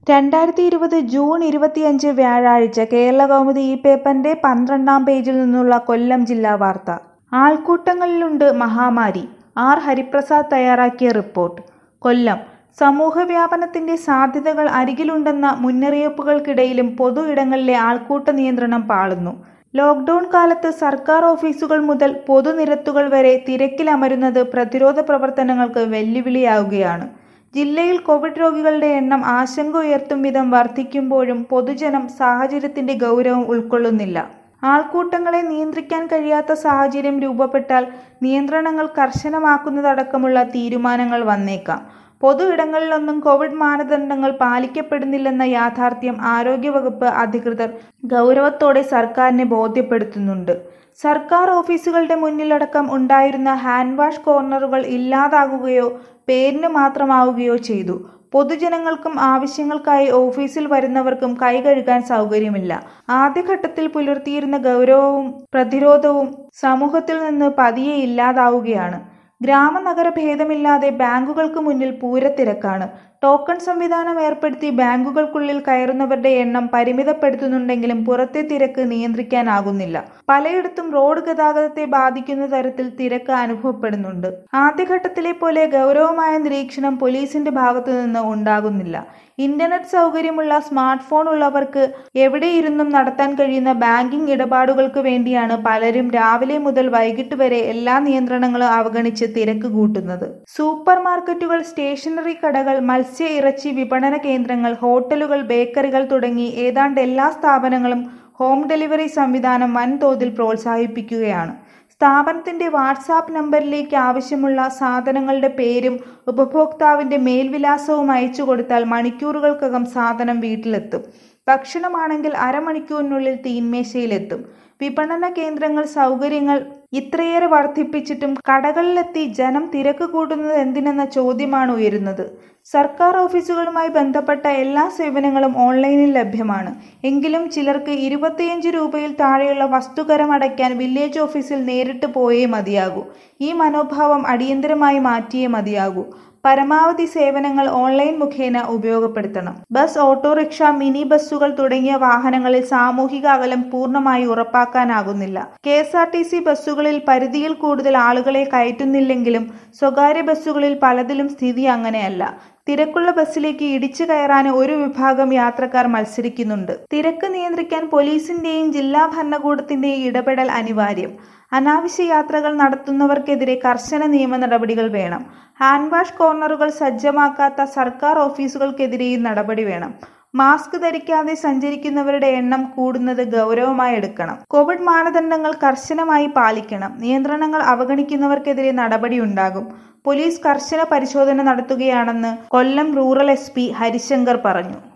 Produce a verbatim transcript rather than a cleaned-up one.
രണ്ടായിരത്തി ഇരുപത് ജൂൺ ഇരുപത്തിയഞ്ച് വ്യാഴാഴ്ച കേരളകൗമുദി ഈ പേപ്പറിന്റെ പന്ത്രണ്ടാം പേജിൽ നിന്നുള്ള കൊല്ലം ജില്ലാ വാർത്ത. ആൾക്കൂട്ടങ്ങളിലുണ്ട് മഹാമാരി. ആർ ഹരിപ്രസാദ് തയ്യാറാക്കിയ റിപ്പോർട്ട്. കൊല്ലം. സമൂഹവ്യാപനത്തിന്റെ സാധ്യതകൾ അരികിലുണ്ടെന്ന മുന്നറിയിപ്പുകൾക്കിടയിലും പൊതു ഇടങ്ങളിലെ ആൾക്കൂട്ട നിയന്ത്രണം പാളുന്നു. ലോക്ഡൌൺ കാലത്ത് സർക്കാർ ഓഫീസുകൾ മുതൽ പൊതുനിരത്തുകൾ വരെ തിരക്കിലമരുന്നത് പ്രതിരോധ പ്രവർത്തനങ്ങൾക്ക് വെല്ലുവിളിയാവുകയാണ്. ജില്ലയിൽ കോവിഡ് രോഗികളുടെ എണ്ണം ആശങ്ക ഉയർത്തും വിധം വർദ്ധിക്കുമ്പോഴും പൊതുജനം സാഹചര്യത്തിന്റെ ഗൗരവം ഉൾക്കൊള്ളുന്നില്ല. ആൾക്കൂട്ടങ്ങളെ നിയന്ത്രിക്കാൻ കഴിയാത്ത സാഹചര്യം രൂപപ്പെട്ടാൽ നിയന്ത്രണങ്ങൾ കർശനമാക്കുന്നതടക്കമുള്ള തീരുമാനങ്ങൾ വന്നേക്കാം. പൊതു ഇടങ്ങളിലൊന്നും കോവിഡ് മാനദണ്ഡങ്ങൾ പാലിക്കപ്പെടുന്നില്ലെന്ന യാഥാർത്ഥ്യം ആരോഗ്യവകുപ്പ് അധികൃതർ ഗൗരവത്തോടെ സർക്കാരിനെ ബോധ്യപ്പെടുത്തുന്നുണ്ട്. സർക്കാർ ഓഫീസുകളുടെ മുന്നിലടക്കം ഉണ്ടായിരുന്ന ഹാൻഡ് വാഷ് കോർണറുകൾ ഇല്ലാതാകുകയോ പേരിന് മാത്രമാവുകയോ ചെയ്തു. പൊതുജനങ്ങൾക്കും ആവശ്യങ്ങൾക്കായി ഓഫീസിൽ വരുന്നവർക്കും കൈ കഴുകാൻ സൗകര്യമില്ല. ആദ്യഘട്ടത്തിൽ പുലർത്തിയിരുന്ന ഗൗരവവും പ്രതിരോധവും സമൂഹത്തിൽ നിന്ന് പതിയെ ഇല്ലാതാവുകയാണ്. ഗ്രാമനഗര ഭേദമില്ലാതെ ബാങ്കുകൾക്ക് മുന്നിൽ പൂരത്തിരക്കാണ്. ടോക്കൺ സംവിധാനം ഏർപ്പെടുത്തി ബാങ്കുകൾക്കുള്ളിൽ കയറുന്നവരുടെ എണ്ണം പരിമിതപ്പെടുത്തുന്നുണ്ടെങ്കിലും പുറത്തെ തിരക്ക് നിയന്ത്രിക്കാനാകുന്നില്ല. പലയിടത്തും റോഡ് ഗതാഗതത്തെ ബാധിക്കുന്ന തരത്തിൽ തിരക്ക് അനുഭവപ്പെടുന്നുണ്ട്. ആദ്യഘട്ടത്തിലെ പോലെ ഗൗരവമായ നിരീക്ഷണം പോലീസിന്റെ ഭാഗത്തു നിന്ന് ഉണ്ടാകുന്നില്ല. ഇന്റർനെറ്റ് സൗകര്യമുള്ള സ്മാർട്ട് ഫോൺ ഉള്ളവർക്ക് എവിടെയിരുന്നും നടത്താൻ കഴിയുന്ന ബാങ്കിംഗ് ഇടപാടുകൾക്ക് വേണ്ടിയാണ് പലരും രാവിലെ മുതൽ വൈകിട്ട് വരെ എല്ലാ നിയന്ത്രണങ്ങളും അവഗണിച്ച് തിരക്ക് കൂട്ടുന്നത്. സൂപ്പർ മാർക്കറ്റുകൾ, സ്റ്റേഷനറി കടകൾ, മത്സ്യ ഇറച്ചി വിപണന കേന്ദ്രങ്ങൾ, ഹോട്ടലുകൾ, ബേക്കറികൾ തുടങ്ങി ഏതാണ്ട് എല്ലാ സ്ഥാപനങ്ങളും ഹോം ഡെലിവറി സംവിധാനം വൻതോതിൽ പ്രോത്സാഹിപ്പിക്കുകയാണ്. സ്ഥാപനത്തിന്റെ വാട്സാപ്പ് നമ്പറിലേക്ക് ആവശ്യമുള്ള സാധനങ്ങളുടെ പേരും ഉപഭോക്താവിന്റെ മേൽവിലാസവും അയച്ചു കൊടുത്താൽ മണിക്കൂറുകൾക്കകം സാധനം വീട്ടിലെത്തും. ഭക്ഷണമാണെങ്കിൽ അരമണിക്കൂറിനുള്ളിൽ തീന്മേശയിലെത്തും. വിപണന കേന്ദ്രങ്ങൾ സൗകര്യങ്ങൾ ഇത്രയേറെ വർദ്ധിപ്പിച്ചിട്ടും കടകളിലെത്തി ജനം തിരക്ക് കൂട്ടുന്നത് എന്തിനെന്ന ചോദ്യമാണ് ഉയരുന്നത്. സർക്കാർ ഓഫീസുകളുമായി ബന്ധപ്പെട്ട എല്ലാ സേവനങ്ങളും ഓൺലൈനിൽ ലഭ്യമാണ്. എങ്കിലും ചിലർക്ക് ഇരുപത്തിയഞ്ച് രൂപയിൽ താഴെയുള്ള വസ്തുകരം അടയ്ക്കാൻ വില്ലേജ് ഓഫീസിൽ നേരിട്ട് പോയേ മതിയാകൂ. ഈ മനോഭാവം അടിയന്തരമായി മാറ്റിയേ മതിയാകൂ. പരമാവധി സേവനങ്ങൾ ഓൺലൈൻ മുഖേന ഉപയോഗപ്പെടുത്തണം. ബസ്, ഓട്ടോറിക്ഷ, മിനി ബസ്സുകൾ തുടങ്ങിയ വാഹനങ്ങളിൽ സാമൂഹിക അകലം പൂർണ്ണമായി ഉറപ്പാക്കാനാകുന്നില്ല. K S R T C ബസ്സുകളിൽ പരിധിയിൽ കൂടുതൽ ആളുകളെ കയറ്റുന്നില്ലെങ്കിലും സ്വകാര്യ ബസ്സുകളിൽ പലതിലും സ്ഥിതി അങ്ങനെയല്ല. തിരക്കുള്ള ബസ്സിലേക്ക് ഇടിച്ചു കയറാൻ ഒരു വിഭാഗം യാത്രക്കാർ മത്സരിക്കുന്നുണ്ട്. തിരക്ക് നിയന്ത്രിക്കാൻ പോലീസിന്റെയും ജില്ലാ ഭരണകൂടത്തിന്റെയും ഇടപെടൽ അനിവാര്യം. അനാവശ്യ യാത്രകൾ നടത്തുന്നവർക്കെതിരെ കർശന നിയമ നടപടികൾ വേണം. ഹാൻഡ് വാഷ് കോർണറുകൾ സജ്ജമാക്കാത്ത സർക്കാർ ഓഫീസുകൾക്കെതിരെയും നടപടി വേണം. മാസ്ക് ധരിക്കാതെ സഞ്ചരിക്കുന്നവരുടെ എണ്ണം കൂടുന്നത് ഗൗരവമായി എടുക്കണം. കോവിഡ് മാനദണ്ഡങ്ങൾ കർശനമായി പാലിക്കണം. നിയന്ത്രണങ്ങൾ അവഗണിക്കുന്നവർക്കെതിരെ നടപടിയുണ്ടാകും. പോലീസ് കർശന പരിശോധന നടത്തുകയാണെന്ന് Kollam rural S P Harishankar പറഞ്ഞു.